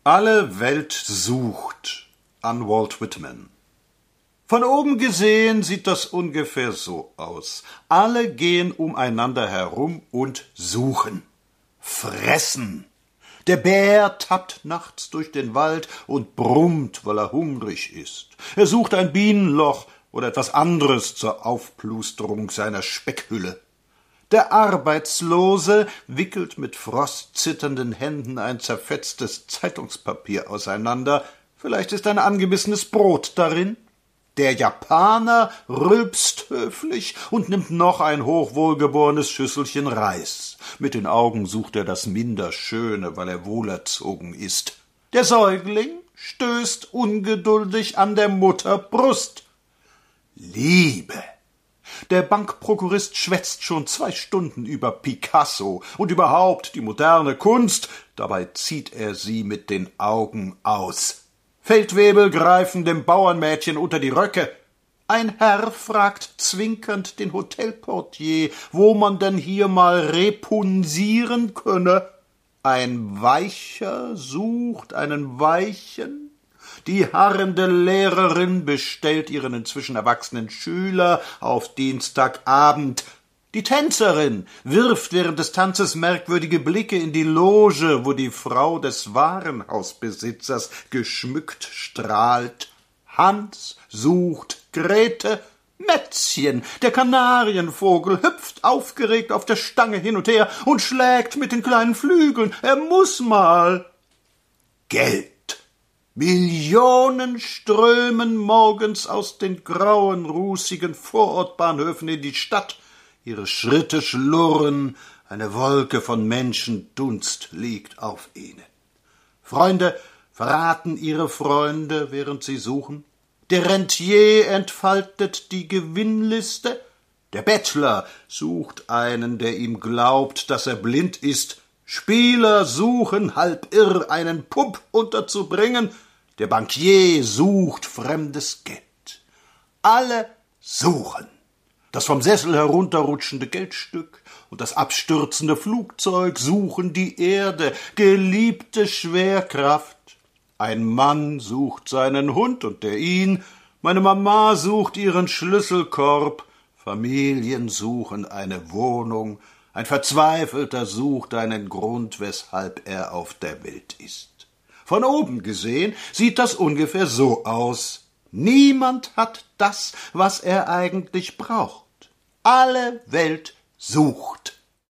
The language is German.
Alle Welt sucht an Walt Whitman. Von oben gesehen sieht das ungefähr so aus. Alle gehen umeinander herum und suchen. Fressen. Der Bär tappt nachts durch den Wald und brummt, weil er hungrig ist. Er sucht ein Bienenloch oder etwas anderes zur Aufplusterung seiner Speckhülle. Der Arbeitslose wickelt mit frostzitternden Händen ein zerfetztes Zeitungspapier auseinander. Vielleicht ist ein angebissenes Brot darin. Der Japaner rülpst höflich und nimmt noch ein hochwohlgeborenes Schüsselchen Reis. Mit den Augen sucht er das Minderschöne, weil er wohlerzogen ist. Der Säugling stößt ungeduldig an der Mutter Brust. Liebe. Der Bankprokurist schwätzt schon 2 Stunden über Picasso und überhaupt die moderne Kunst, dabei zieht er sie mit den Augen aus. Feldwebel greifen dem Bauernmädchen unter die Röcke. Ein Herr fragt zwinkernd den Hotelportier, wo man denn hier mal repunsieren könne. Ein Weicher sucht einen Weichen. Die harrende Lehrerin bestellt ihren inzwischen erwachsenen Schüler auf Dienstagabend. Die Tänzerin wirft während des Tanzes merkwürdige Blicke in die Loge, wo die Frau des Warenhausbesitzers geschmückt strahlt. Hans sucht Grete. Mätzchen, der Kanarienvogel, hüpft aufgeregt auf der Stange hin und her und schlägt mit den kleinen Flügeln. Er muß mal. Geld. Millionen strömen morgens aus den grauen, rußigen Vorortbahnhöfen in die Stadt. Ihre Schritte schlurren, eine Wolke von Menschendunst liegt auf ihnen. Freunde verraten ihre Freunde, während sie suchen. Der Rentier entfaltet die Gewinnliste. Der Bettler sucht einen, der ihm glaubt, dass er blind ist. Spieler suchen, halb irr, einen Pupp unterzubringen. Der Bankier sucht fremdes Geld. Alle suchen. Das vom Sessel herunterrutschende Geldstück und das abstürzende Flugzeug suchen die Erde, geliebte Schwerkraft. Ein Mann sucht seinen Hund und der ihn, meine Mama sucht ihren Schlüsselkorb, Familien suchen eine Wohnung, ein Verzweifelter sucht einen Grund, weshalb er auf der Welt ist. Von oben gesehen sieht das ungefähr so aus. Niemand hat das, was er eigentlich braucht. Alle Welt sucht.